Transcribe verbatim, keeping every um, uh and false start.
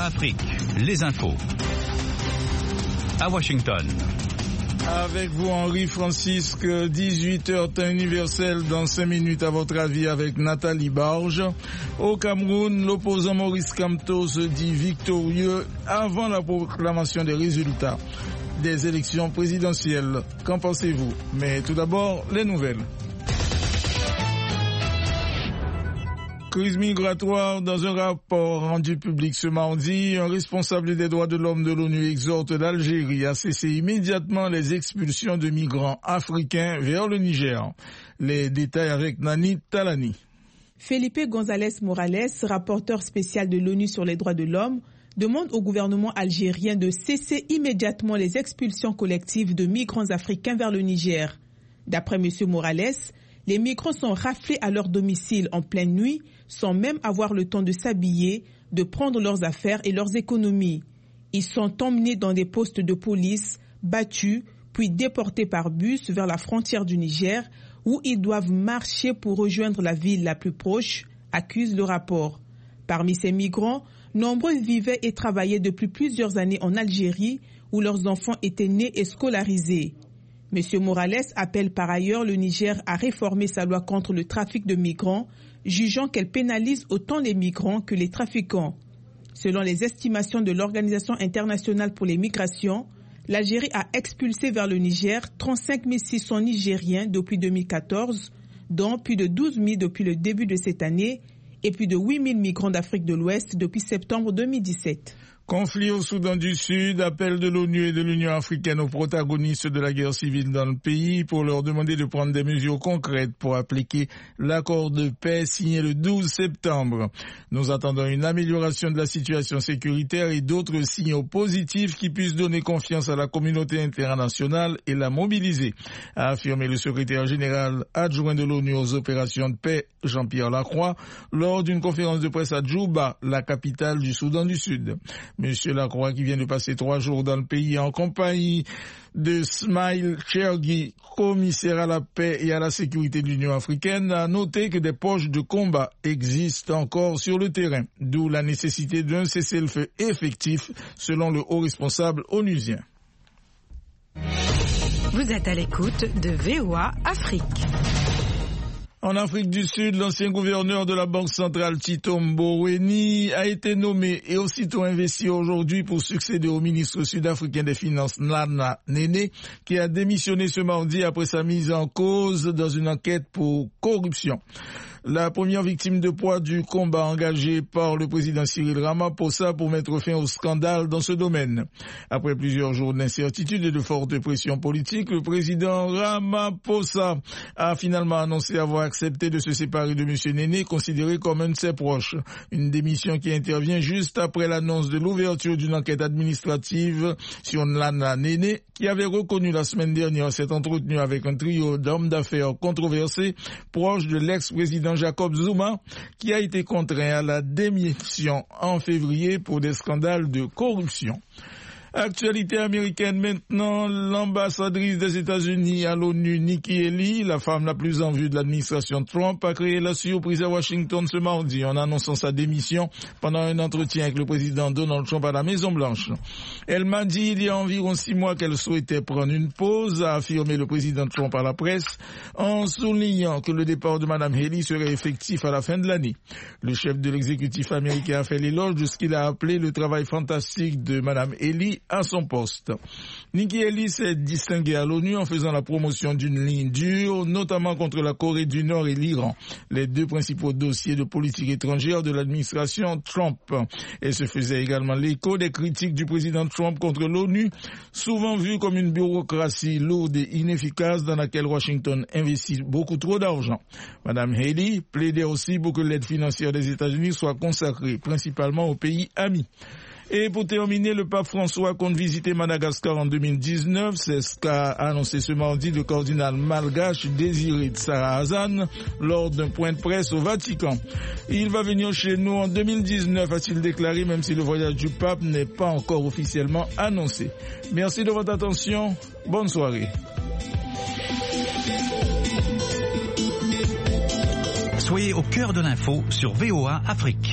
Afrique, les infos. À Washington. Avec vous, Henri Francisque, dix-huit heures temps universel dans cinq minutes à votre avis avec Nathalie Barge. Au Cameroun, l'opposant Maurice Kamto se dit victorieux avant la proclamation des résultats des élections présidentielles. Qu'en pensez-vous? Mais tout d'abord, les nouvelles. Crise migratoire. Dans un rapport rendu public ce mardi, un responsable des droits de l'homme de l'ONU exhorte l'Algérie à cesser immédiatement les expulsions de migrants africains vers le Niger. Les détails avec Nani Talani. Felipe González Morales, rapporteur spécial de l'ONU sur les droits de l'homme, demande au gouvernement algérien de cesser immédiatement les expulsions collectives de migrants africains vers le Niger. D'après M. Morales, les migrants sont raflés à leur domicile en pleine nuit, sans même avoir le temps de s'habiller, de prendre leurs affaires et leurs économies. Ils sont emmenés dans des postes de police, battus, puis déportés par bus vers la frontière du Niger, où ils doivent marcher pour rejoindre la ville la plus proche, accuse le rapport. Parmi ces migrants, nombreux vivaient et travaillaient depuis plusieurs années en Algérie, où leurs enfants étaient nés et scolarisés. M. Morales appelle par ailleurs le Niger à réformer sa loi contre le trafic de migrants, jugeant qu'elle pénalise autant les migrants que les trafiquants. Selon les estimations de l'Organisation internationale pour les migrations, l'Algérie a expulsé vers le Niger trente-cinq mille six cents Nigériens depuis deux mille quatorze, dont plus de douze mille depuis le début de cette année et plus de huit mille migrants d'Afrique de l'Ouest depuis septembre deux mille dix-sept. Conflit au Soudan du Sud, appel de l'ONU et de l'Union africaine aux protagonistes de la guerre civile dans le pays pour leur demander de prendre des mesures concrètes pour appliquer l'accord de paix signé le douze septembre. Nous attendons une amélioration de la situation sécuritaire et d'autres signaux positifs qui puissent donner confiance à la communauté internationale et la mobiliser, a affirmé le secrétaire général adjoint de l'ONU aux opérations de paix, Jean-Pierre Lacroix, lors d'une conférence de presse à Djouba, la capitale du Soudan du Sud. Monsieur Lacroix, qui vient de passer trois jours dans le pays en compagnie de Smail Chergui, commissaire à la paix et à la sécurité de l'Union africaine, a noté que des poches de combat existent encore sur le terrain, d'où la nécessité d'un cessez-le-feu effectif, selon le haut responsable onusien. Vous êtes à l'écoute de V O A Afrique. En Afrique du Sud, l'ancien gouverneur de la Banque centrale Tito Mboweni a été nommé et aussitôt investi aujourd'hui pour succéder au ministre sud-africain des Finances Nana Nene, qui a démissionné ce mardi après sa mise en cause dans une enquête pour corruption. La première victime de poids du combat engagé par le président Cyril Ramaphosa pour mettre fin au scandale dans ce domaine. Après plusieurs jours d'incertitude et de forte pression politique, le président Ramaphosa a finalement annoncé avoir accepté de se séparer de M. Nene, considéré comme un de ses proches. Une démission qui intervient juste après l'annonce de l'ouverture d'une enquête administrative sur Nana Nene, qui avait reconnu la semaine dernière s'être entretenu avec un trio d'hommes d'affaires controversés proches de l'ex-président Jacob Zuma, qui a été contraint à la démission en février pour des scandales de corruption. Actualité américaine maintenant, l'ambassadrice des États-Unis à l'ONU, Nikki Haley, la femme la plus en vue de l'administration Trump, a créé la surprise à Washington ce mardi en annonçant sa démission pendant un entretien avec le président Donald Trump à la Maison-Blanche. Elle m'a dit il y a environ six mois qu'elle souhaitait prendre une pause, a affirmé le président Trump à la presse, en soulignant que le départ de Mme Haley serait effectif à la fin de l'année. Le chef de l'exécutif américain a fait l'éloge de ce qu'il a appelé le travail fantastique de Mme Haley à son poste. Nikki Haley s'est distinguée à l'ONU en faisant la promotion d'une ligne dure, notamment contre la Corée du Nord et l'Iran, les deux principaux dossiers de politique étrangère de l'administration Trump. Elle se faisait également l'écho des critiques du président Trump contre l'ONU, souvent vue comme une bureaucratie lourde et inefficace dans laquelle Washington investit beaucoup trop d'argent. Madame Haley plaidait aussi pour que l'aide financière des États-Unis soit consacrée principalement aux pays amis. Et pour terminer, le pape François compte visiter Madagascar en deux mille dix-neuf. C'est ce qu'a annoncé ce mardi le cardinal malgache Désiré Tsara Hassan lors d'un point de presse au Vatican. Il va venir chez nous en deux mille dix-neuf, a-t-il déclaré, même si le voyage du pape n'est pas encore officiellement annoncé. Merci de votre attention. Bonne soirée. Soyez au cœur de l'info sur V O A Afrique.